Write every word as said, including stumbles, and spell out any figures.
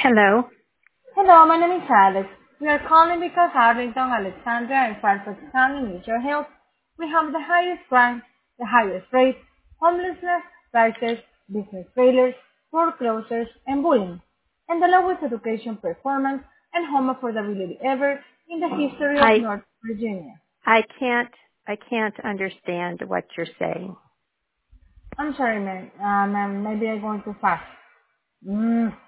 Hello. Hello, my name is Alex. We are calling because Arlington, Alexandria, and Fairfax County needs your help. We have the highest crime, the highest rates, homelessness, crisis, business failures, foreclosures, and bullying, and the lowest education performance and home affordability ever in the history of I North Virginia. I can't I can't understand what you're saying. I'm sorry, ma'am. Uh, ma'am, maybe I'm going too fast. Mm.